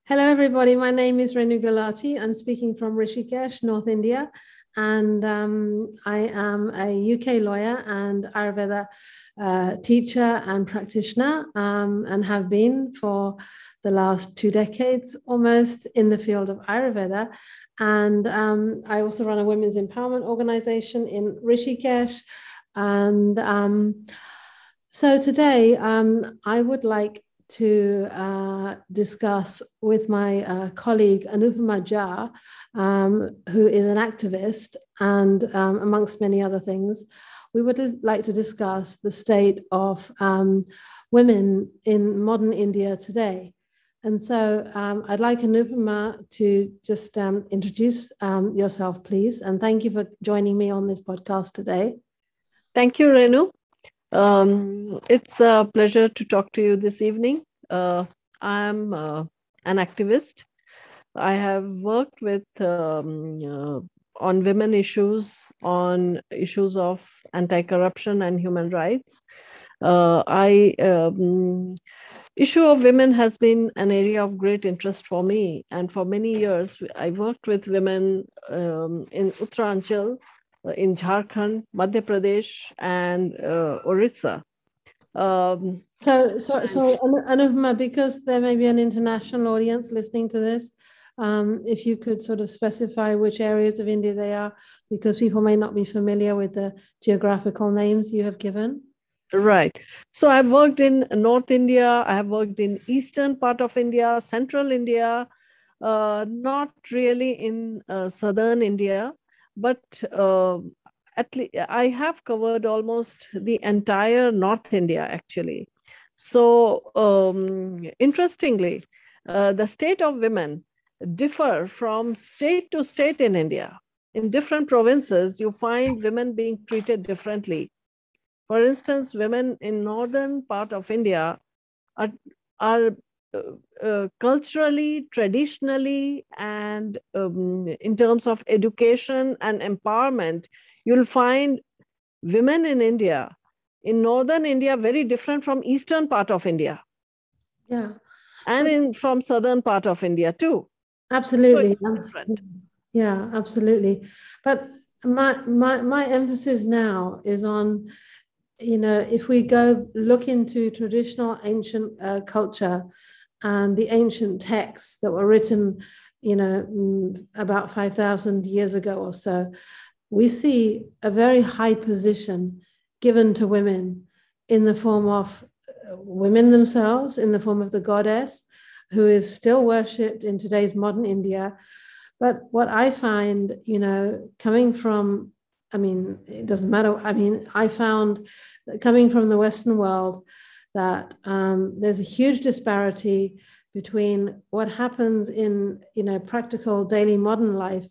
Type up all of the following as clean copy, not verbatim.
Hello, everybody. My name is Renu Gulati. I'm speaking from Rishikesh, North India, and I am a UK lawyer and Ayurveda teacher and practitioner, and have been for the last 2 decades almost in the field of Ayurveda. And I also run a women's empowerment organization in Rishikesh. And so today I would like to discuss with my colleague Anupama Jha, who is an activist and amongst many other things. We would like to discuss the state of women in modern India today. And so I'd like Anupama to just introduce yourself, please. And thank you for joining me on this podcast today. Thank you, Renu. It's a pleasure to talk to you this evening. I'm an activist. I have worked with on women issues, on issues of anti-corruption and human rights. Issue of women has been an area of great interest for me, and for many years I worked with women in Uttaranchal, in Jharkhand, Madhya Pradesh, and Orissa. So Anupama, because there may be an international audience listening to this, if you could sort of specify which areas of India they are, because people may not be familiar with the geographical names you have given. Right. So I've worked in North India, I have worked in eastern part of India, central India, not really in southern India, but at least I have covered almost the entire North India, actually. So interestingly, the state of women differ from state to state in India. In different provinces, you find women being treated differently. For instance, women in northern part of India are culturally, traditionally, and in terms of education and empowerment, you'll find women in India, in northern India, very different from eastern part of India. Yeah. And from southern part of India too. Absolutely. So it's different. Yeah, absolutely. But my emphasis now is on, if we go look into traditional ancient culture and the ancient texts that were written, about 5,000 years ago or so, we see a very high position given to women in the form of women themselves, in the form of the goddess, who is still worshipped in today's modern India. But what I find, coming from, it doesn't matter. I found that coming from the Western world that there's a huge disparity between what happens in, practical daily modern life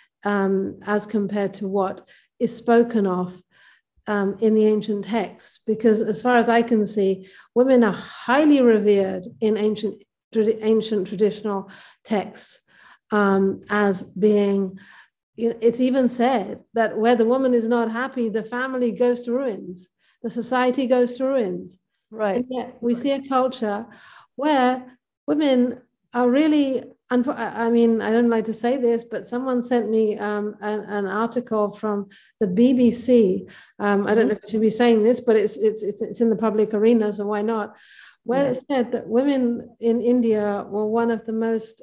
as compared to what is spoken of in the ancient texts. Because as far as I can see, women are highly revered in ancient traditional texts as being, it's even said that where the woman is not happy, the family goes to ruins, the society goes to ruins. Right. And yet we see a culture where women are really, I don't like to say this, but someone sent me an article from the BBC. I don't know if I should be saying this, but it's in the public arena, so why not? Where it said that women in India were one of the most,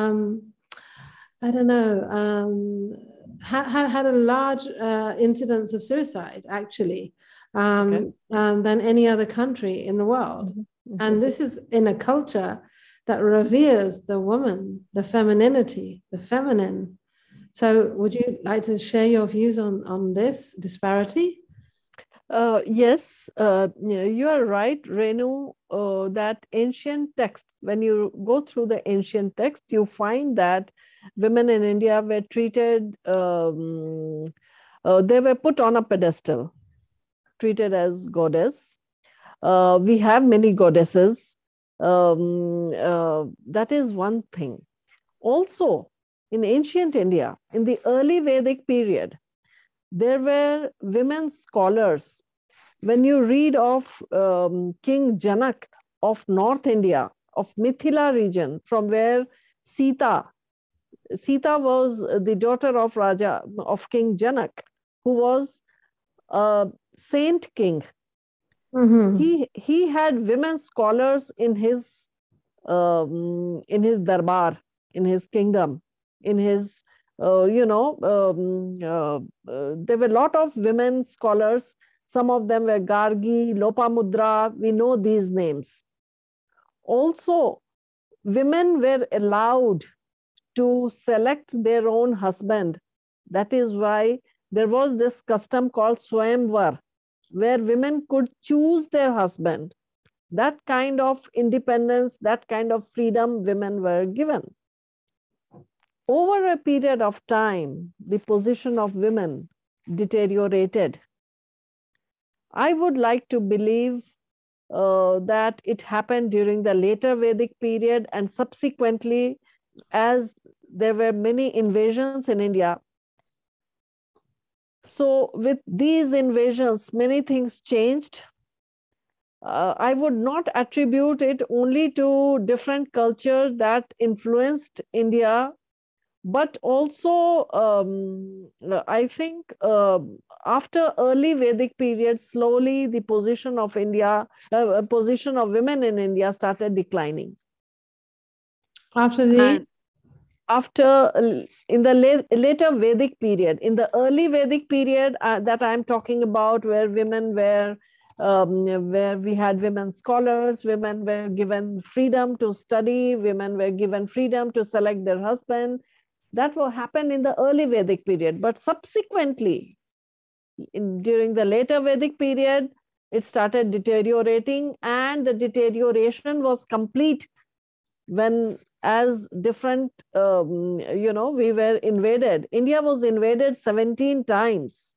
had a large incidence of suicide, actually, than any other country in the world. Mm-hmm. And this is in a culture that reveres the woman, the femininity, the feminine. So would you like to share your views on this disparity? Yes, you are right, Renu, that ancient texts, when you go through the ancient text, you find that women in India were treated, they were put on a pedestal, treated as goddess. We have many goddesses. That is one thing. Also, in ancient India, in the early Vedic period, there were women scholars. When you read of King Janak of North India, of Mithila region, from where Sita. Sita was the daughter of King Janak, who was a saint king. He had women scholars in his darbar, in his kingdom, in his there were a lot of women scholars. Some of them were Gargi, Lopamudra. We know these names. Also, women were allowed to select their own husband. That is why there was this custom called Swayamvar, where women could choose their husband. That kind of independence, that kind of freedom women were given. Over a period of time, the position of women deteriorated. I would like to believe that it happened during the later Vedic period, and subsequently, as there were many invasions in India. So with these invasions, many things changed. I would not attribute it only to different cultures that influenced India, but also I think after early Vedic period, slowly the position of position of women in India started declining. In the later Vedic period, in the early Vedic period that I'm talking about, where women were, where we had women scholars, women were given freedom to study, women were given freedom to select their husband. That will happen in the early Vedic period. But subsequently, during the later Vedic period, it started deteriorating, and the deterioration was complete when, as different, we were invaded. India was invaded 17 times.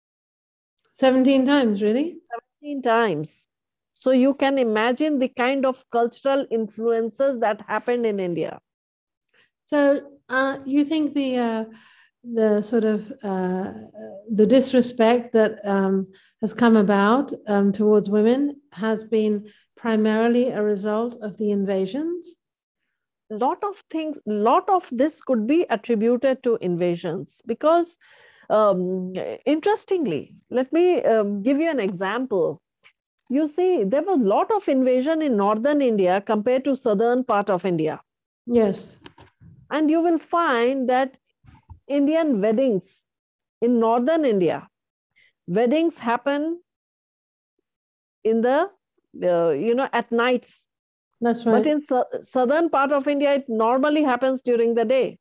17 times, really? 17 times. So you can imagine the kind of cultural influences that happened in India. So you think the sort of the disrespect that has come about towards women has been primarily a result of the invasions? Lot of this could be attributed to invasions, because interestingly, let me give you an example. You see, there was a lot of invasion in northern India compared to southern part of India. Yes. And you will find that Indian weddings in northern India, weddings happen in the, at nights. That's right. But in southern part of India, it normally happens during the day.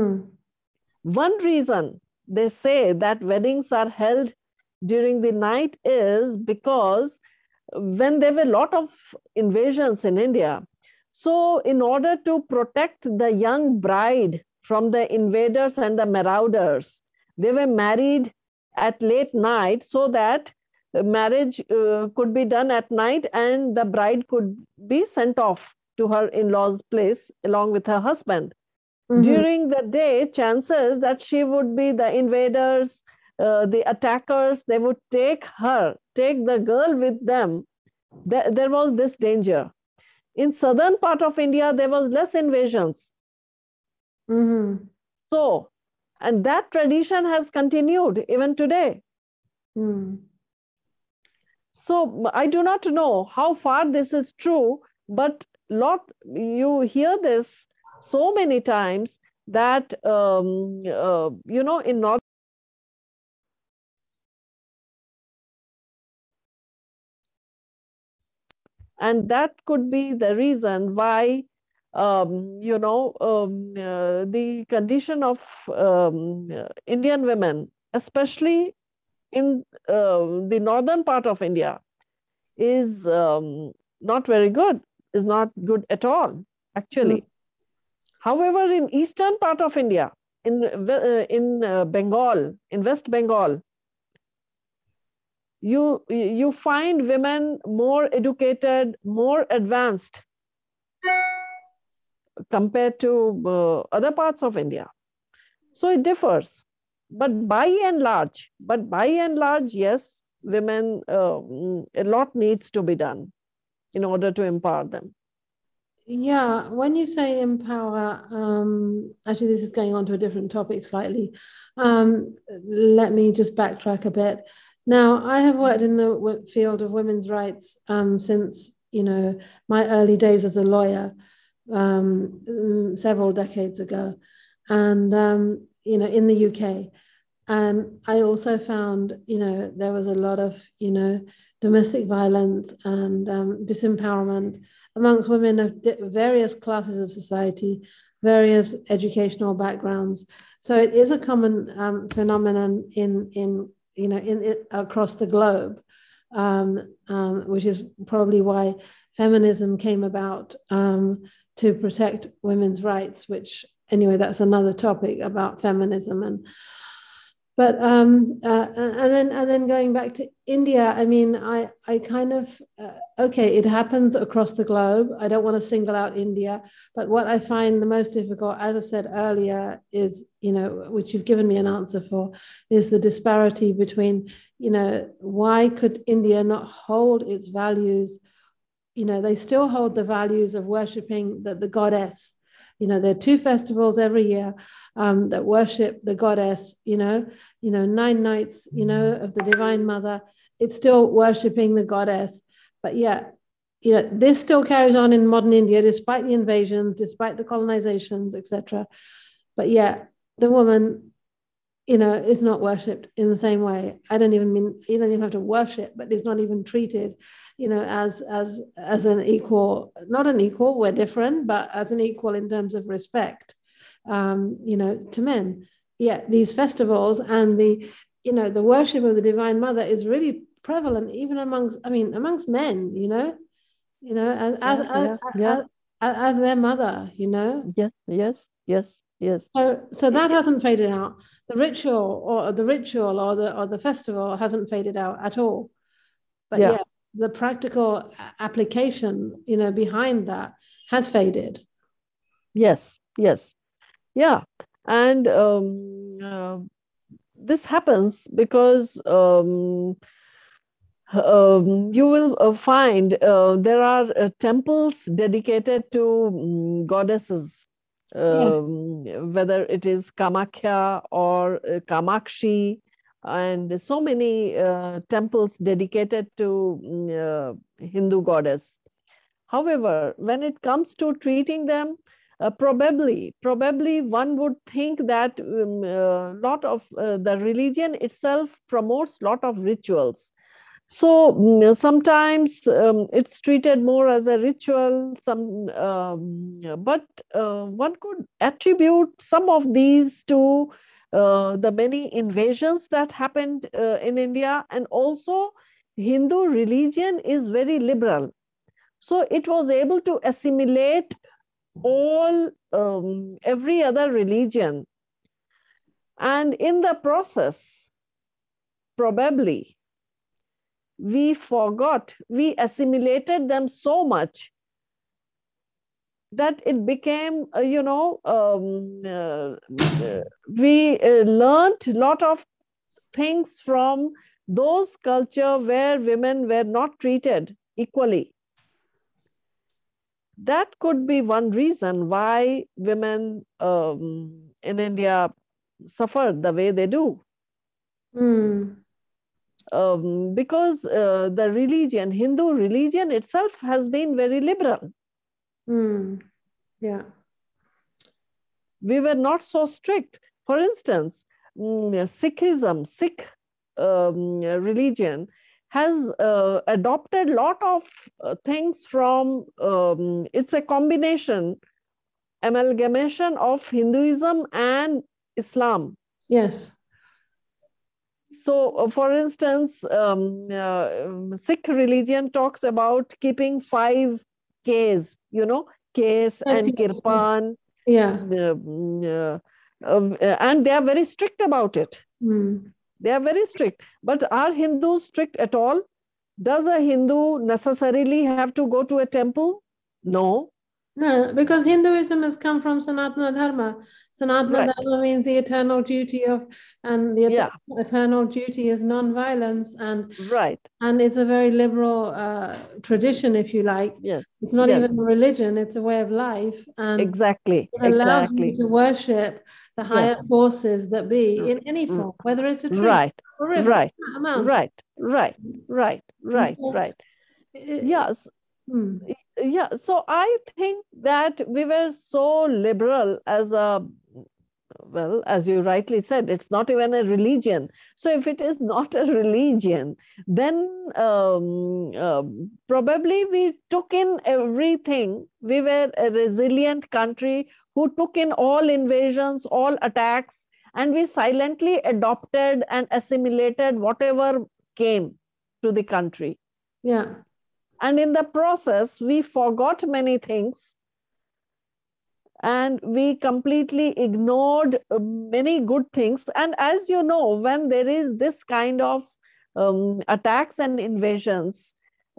One reason they say that weddings are held during the night is because when there were a lot of invasions in India, so in order to protect the young bride from the invaders and the marauders, they were married at late night so that marriage could be done at night and the bride could be sent off to her in-laws' place along with her husband. During the day, chances that she would be the invaders, the attackers, they would take the girl with them. There was this danger. In southern part of India, there was less invasions. So, and that tradition has continued even today. So I do not know how far this is true, but you hear this so many times that, in North. And that could be the reason why, the condition of Indian women, especially in the northern part of India, is not very good, is not good at all, actually. However, in eastern part of India, in Bengal, in West Bengal, you find women more educated, more advanced compared to other parts of India. So it differs. But by and large, yes, women, a lot needs to be done in order to empower them. Yeah, when you say empower, actually, this is going on to a different topic slightly. Let me just backtrack a bit. Now, I have worked in the field of women's rights since, my early days as a lawyer, several decades ago, and, in the UK. And I also found, there was a lot of, domestic violence and disempowerment amongst women of various classes of society, various educational backgrounds. So it is a common phenomenon across the globe, which is probably why feminism came about, to protect women's rights. Which anyway, that's another topic about feminism. And then going back to India, I mean, I kind of okay, it happens across the globe. I don't want to single out India, but what I find the most difficult, as I said earlier, is, which you've given me an answer for, is the disparity between, why could India not hold its values? They still hold the values of worshiping the goddess. There are two festivals every year that worship the goddess, 9 nights, of the Divine Mother. It's still worshiping the goddess. But yeah, this still carries on in modern India, despite the invasions, despite the colonizations, etc. But yeah, the woman, is not worshipped in the same way. I don't even mean, you don't even have to worship, but it's not even treated, as an equal, not an equal, we're different, but as an equal in terms of respect, to men. Yeah, these festivals and the worship of the Divine Mother is really prevalent even amongst men, as their mother, Yes. So that hasn't faded out. The ritual or the festival hasn't faded out at all. But yeah, the practical application, behind that has faded. Yes. Yeah. And this happens because you will find there are temples dedicated to goddesses, whether it is Kamakhya or Kamakshi, and so many temples dedicated to Hindu goddess. However, when it comes to treating them, probably one would think that lot of the religion itself promotes lot of rituals. So sometimes it's treated more as a ritual, but one could attribute some of these to the many invasions that happened in India, and also Hindu religion is very liberal. So it was able to assimilate all every other religion, and in the process, probably we assimilated them so much that it became, we learned a lot of things from those culture where women were not treated equally. That could be one reason why women in India suffer the way they do. Because the religion, Hindu religion itself has been very liberal. Yeah. We were not so strict. For instance, Sikhism, Sikh religion has adopted a lot of things from, it's a combination, amalgamation of Hinduism and Islam. Yes. So, for instance, Sikh religion talks about keeping 5 Ks, Kes and Kirpan. Yeah. And they are very strict about it. Mm. They are very strict. But are Hindus strict at all? Does a Hindu necessarily have to go to a temple? No. No, because Hinduism has come from Sanatana Dharma. Sanatana Right. Dharma means the eternal duty of, and the Yeah. eternal duty is non-violence, Right. and it's a very liberal tradition, if you like. Yes. It's not Yes. even a religion; it's a way of life, and Exactly. it allows you Exactly. to worship the Yes. higher forces that be R- in any r- form, whether it's a tree, Right. a river, Right. a mountain. Right. Right. Right. And Right. so, Right. it, Yes. hmm, Yeah. So I think that we were so liberal as a, well, as you rightly said, it's not even a religion. So if it is not a religion, then probably we took in everything. We were a resilient country who took in all invasions, all attacks, and we silently adopted and assimilated whatever came to the country. yeah. And in the process, we forgot many things and we completely ignored many good things. And as you know, when there is this kind of attacks and invasions,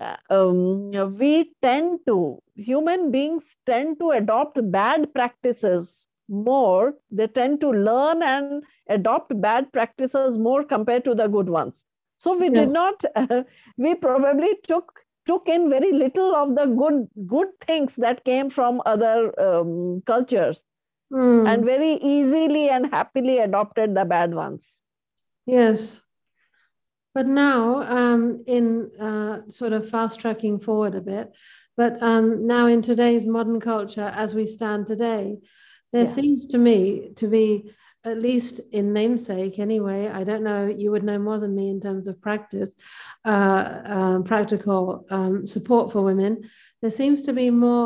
we tend to, human beings tend to adopt bad practices more. They tend to learn and adopt bad practices more compared to the good ones. So we Yeah. did not, we probably took in very little of the good things that came from other cultures, and Mm, very easily and happily adopted the bad ones. yes. But now, in sort of fast tracking forward a bit, but now in today's modern culture, as we stand today, there Yeah. seems to me to be, at least in namesake anyway, I don't know, you would know more than me in terms of practice, practical support for women. There seems to be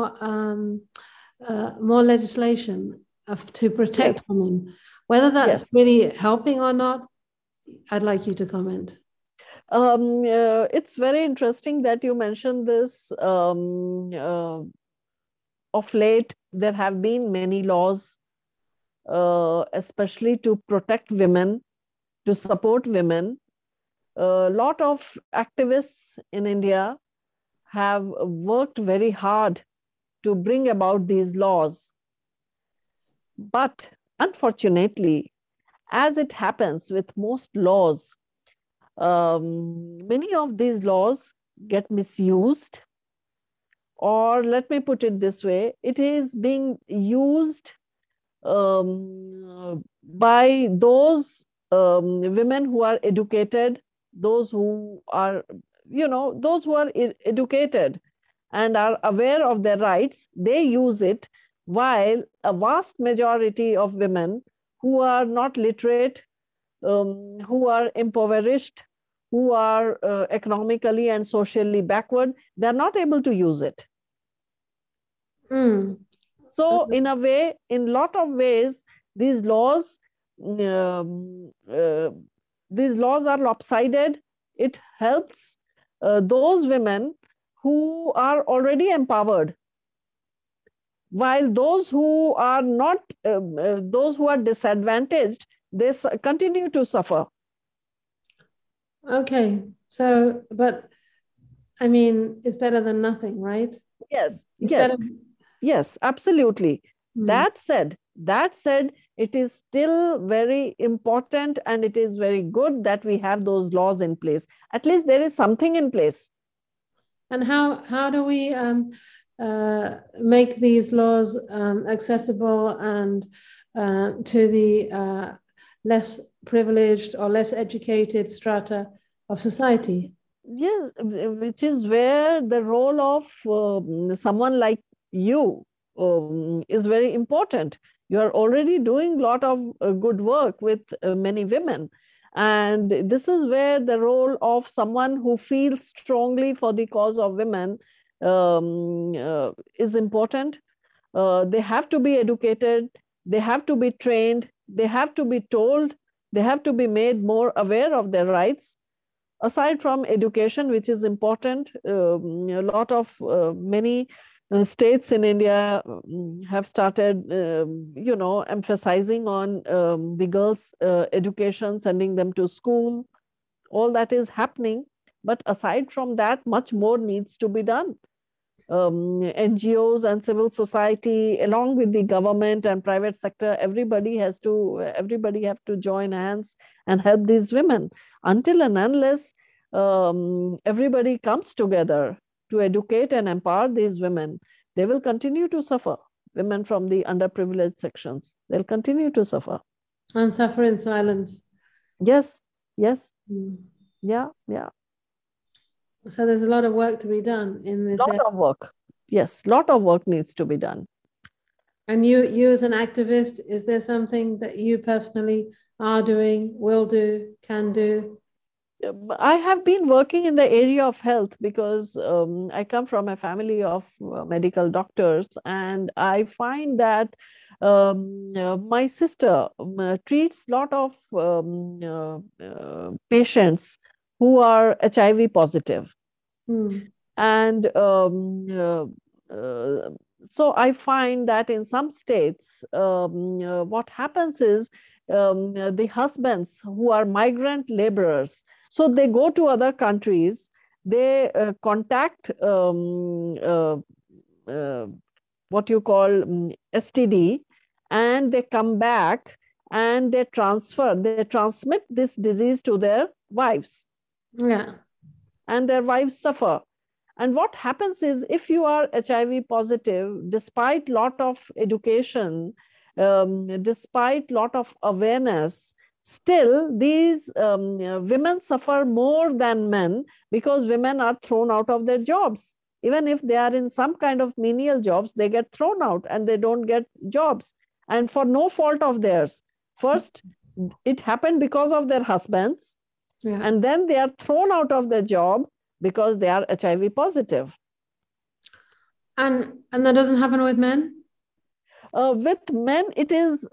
more legislation to Yes. protect women. Whether that's Yes. really helping or not, I'd like you to comment. It's very interesting that you mentioned this. Of late, there have been many laws, especially to protect women, to support women. A lot of activists in India have worked very hard to bring about these laws. But unfortunately, as it happens with most laws, many of these laws get misused, or let me put it this way, it is being used by those women who are educated, those who are, those who are educated and are aware of their rights. They use it, while a vast majority of women who are not literate, who are impoverished, who are economically and socially backward, they're not able to use it. Mm. So in a way, in lot of ways, these laws, um, uh, these laws are lopsided. It helps those women who are already empowered, while those who are not, those who are disadvantaged, they continue to suffer. Okay. So, but I mean, it's better than nothing, right? Yes, It's better. yes, yes, absolutely. Mm. That said, it is still very important and it is very good that we have those laws in place. At least there is something in place. And how do we make these laws accessible and to the less privileged or less educated strata of society? Yes, which is where the role of someone like you is very important. You are already doing a lot of good work with many women. And this is where the role of someone who feels strongly for the cause of women is important. They have to be educated, they have to be trained, they have to be told, they have to be made more aware of their rights. Aside from education, which is important, a lot of many states in India have started, emphasizing on the girls' education, sending them to school. All that is happening. But aside from that, much more needs to be done. NGOs and civil society, along with the government and private sector, everybody have to join hands and help these women. Until and unless everybody comes together to educate and empower these women, they will continue to suffer. Women from the underprivileged sections, they'll continue to suffer. And suffer in silence. Yes, yes. Mm. Yeah, yeah. So there's a lot of work to be done in this area. Lot of work. Yes, lot of work needs to be done. And you as an activist, is there something that you personally are doing, will do, can do? I have been working in the area of health because I come from a family of medical doctors, and I find that my sister treats a lot of patients who are HIV positive. Mm. And so I find that in some states, what happens is the husbands who are migrant laborers, so they go to other countries, they contact what you call STD, and they come back and they transmit this disease to their wives. Yeah. And their wives suffer. And what happens is, if you are HIV positive, despite lot of education, despite lot of awareness, still these women suffer more than men, because women are thrown out of their jobs. Even if they are in some kind of menial jobs, they get thrown out and they don't get jobs. And for no fault of theirs. First, it happened because of their husbands. Yeah. And then they are thrown out of their job because they are HIV positive. And that doesn't happen with men? With men, it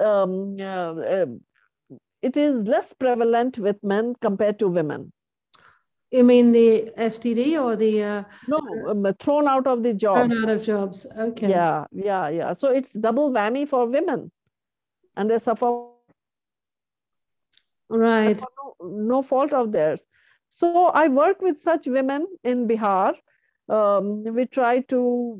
is less prevalent with men compared to women. You mean the STD or the... No, thrown out of the jobs. Thrown out of jobs, okay. Yeah. So it's double whammy for women. And they suffer. Right. No fault of theirs. So I work with such women in Bihar. We try to,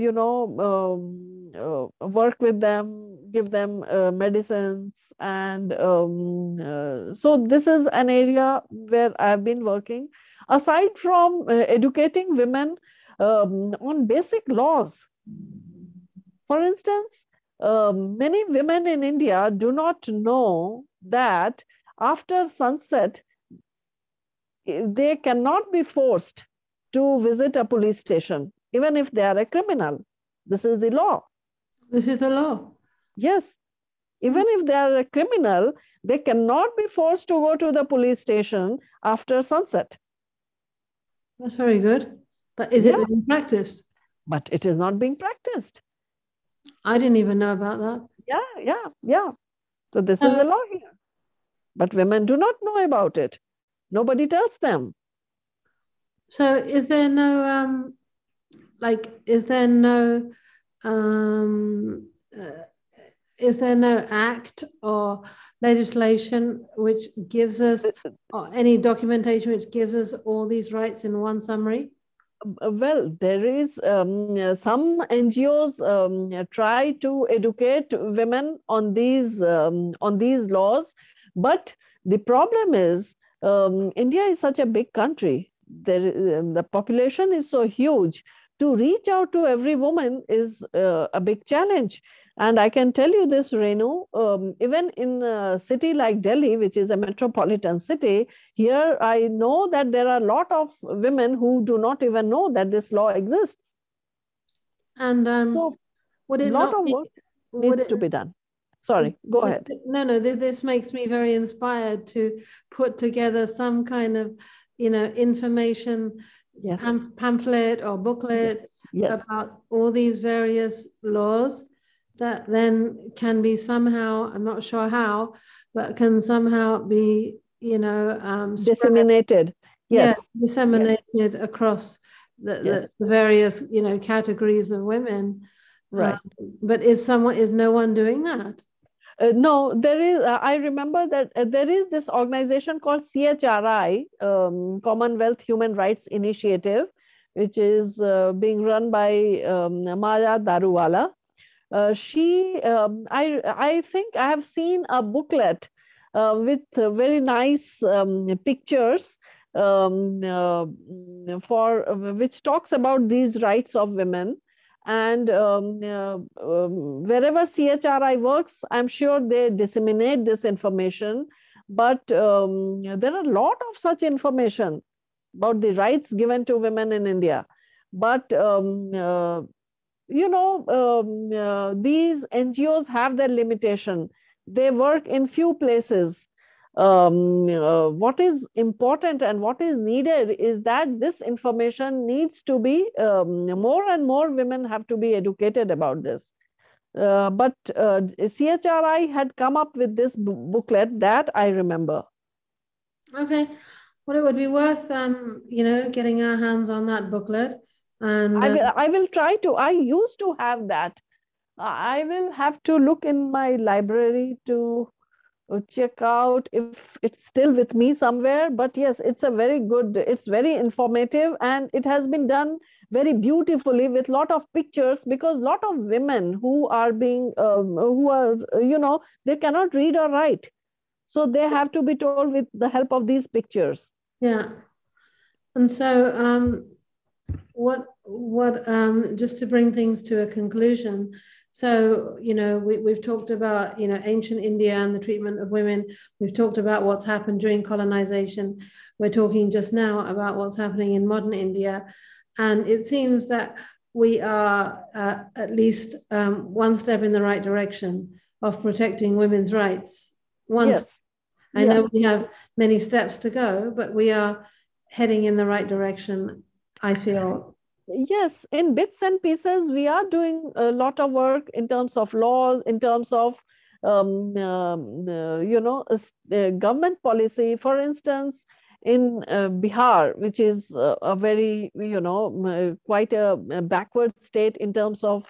work with them, give them medicines. And so this is an area where I've been working. Aside from educating women on basic laws. For instance, many women in India do not know that after sunset, they cannot be forced to visit a police station, even if they are a criminal. This is the law. This is the law? Yes. Even if they are a criminal, they cannot be forced to go to the police station after sunset. That's very good. But is it being practiced? But it is not being practiced. I didn't even know about that. Yeah. So this is the law here. But women do not know about it. Nobody tells them. So is there no, is there no act or legislation which gives us, or any documentation which gives us all these rights in one summary? Well, there is some NGOs try to educate women on these laws, but the problem is India is such a big country. The population is so huge. To reach out to every woman is a big challenge. And I can tell you this, Renu, even in a city like Delhi, which is a metropolitan city, here I know that there are a lot of women who do not even know that this law exists. And so would it lot of work needs to be done. Sorry, go ahead. No, this makes me very inspired to put together some kind of, information, pamphlet or booklet about all these various laws that then can be somehow, I'm not sure how, but can somehow be, disseminated. Disseminated across the various, categories of women. Right. But is no one doing that? No, there is. I remember that there is this organization called CHRI, Commonwealth Human Rights Initiative, which is being run by Maya Daruwala. I think I have seen a booklet with very nice pictures for which talks about these rights of women. And wherever CHRI works, I'm sure they disseminate this information. But there are a lot of such information about the rights given to women in India. But these NGOs have their limitation. They work in few places. What is important and what is needed is that this information needs to be, more and more women have to be educated about this. But CHRI had come up with this booklet that I remember. Okay. Well, it would be worth, getting our hands on that booklet. And I will try to. I used to have that. I will have to look in my library to check out if it's still with me somewhere. But yes, it's it's very informative, and it has been done very beautifully with a lot of pictures, because a lot of women who are being, they cannot read or write. So they have to be told with the help of these pictures. Yeah. And so just to bring things to a conclusion, so, we've talked about, ancient India and the treatment of women. We've talked about what's happened during colonization. We're talking just now about what's happening in modern India. And it seems that we are at least one step in the right direction of protecting women's rights. Yes. I know we have many steps to go, but we are heading in the right direction, I feel. Yes, in bits and pieces, we are doing a lot of work in terms of laws, in terms of, government policy. For instance, in Bihar, which is a very, quite a backward state in terms of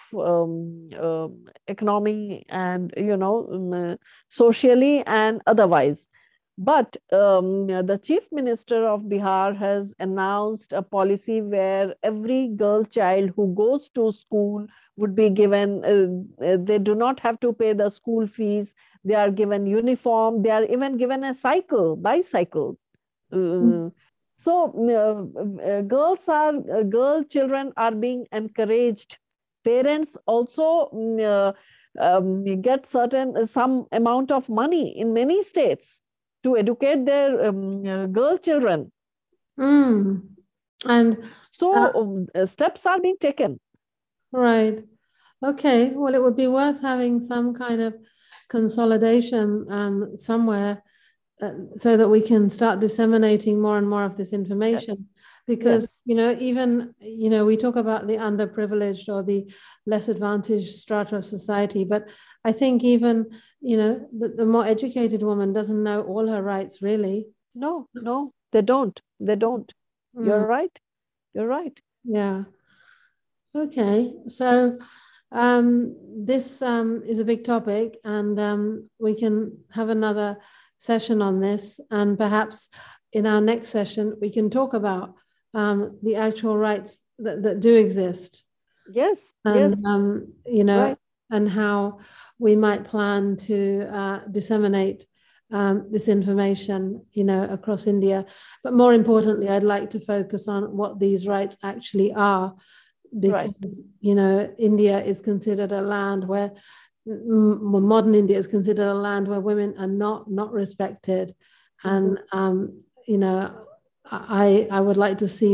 economy and, socially and otherwise. But the chief minister of Bihar has announced a policy where every girl child who goes to school would be given, they do not have to pay the school fees. They are given uniform. They are even given a bicycle. So girl children are being encouraged. Parents also get some amount of money in many states to educate their girl children. And so steps are being taken. Right. Okay. Well, it would be worth having some kind of consolidation somewhere so that we can start disseminating more and more of this information. Yes. Because, even, we talk about the underprivileged or the less advantaged strata of society, but I think even, the more educated woman doesn't know all her rights, really. No, they don't. You're right. Yeah. Okay. So this is a big topic, and we can have another session on this, and perhaps in our next session we can talk about the actual rights that do exist. Yes. And right. And how we might plan to disseminate this information, across India. But more importantly, I'd like to focus on what these rights actually are, because India is considered a land where modern India is considered a land where women are not respected, and I would like to see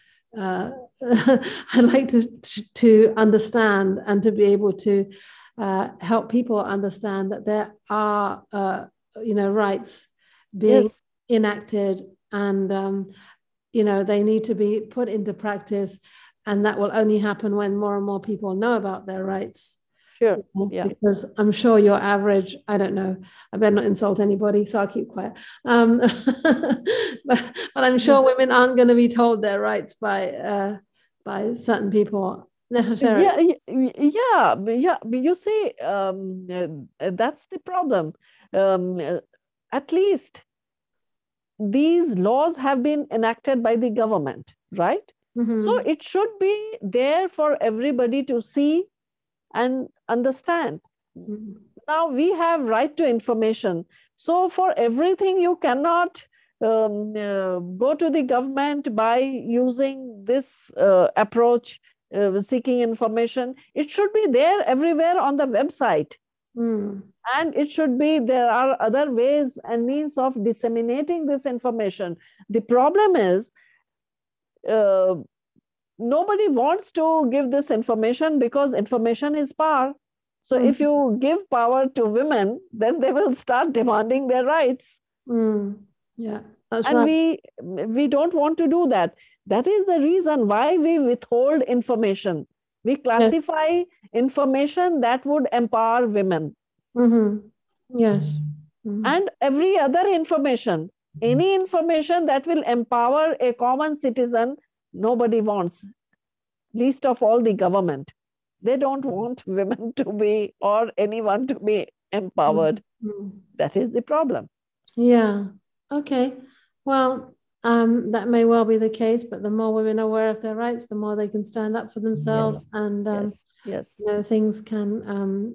I'd like to understand and to be able to help people understand that there are rights being enacted, and they need to be put into practice, and that will only happen when more and more people know about their rights. Sure. Yeah. Because I'm sure your average, I don't know, I better not insult anybody, so I'll keep quiet. But I'm sure women aren't going to be told their rights by certain people necessarily. Yeah. You see, that's the problem. At least these laws have been enacted by the government, right? So it should be there for everybody to see and understand. Now we have right to information. So for everything, you cannot go to the government by using this approach, seeking information. It should be there everywhere on the website. And it should be, there are other ways and means of disseminating this information. The problem is, nobody wants to give this information because information is power. So if you give power to women, then they will start demanding their rights. Yeah, that's and right. we don't want to do that. That is the reason why we withhold information. We classify information that would empower women. Yes. And every other information, any information that will empower a common citizen, nobody wants, least of all the government. They don't want women to be, or anyone to be empowered. That is the problem. Yeah. Okay. Well, that may well be the case, but the more women are aware of their rights, the more they can stand up for themselves, and yes. You know, things can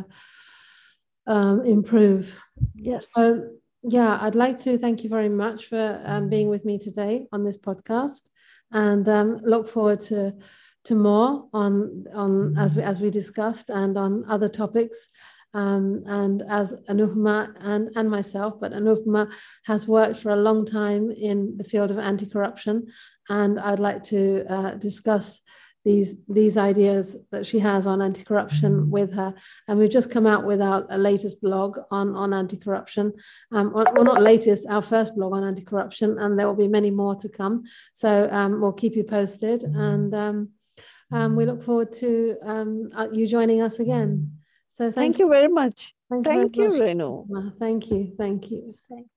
improve. Yes. So, yeah, I'd like to thank you very much for being with me today on this podcast, and look forward to more on as we discussed, and on other topics. And as Anupama and myself, but Anupama has worked for a long time in the field of anti-corruption, and I'd like to discuss these ideas that she has on anti-corruption with her. And we've just come out with our latest blog on anti-corruption. Well, not latest, our first blog on anti-corruption, and there will be many more to come. So we'll keep you posted, and we look forward to you joining us again. So thank you very much. Thank you, Renu. Thank you. Thank you.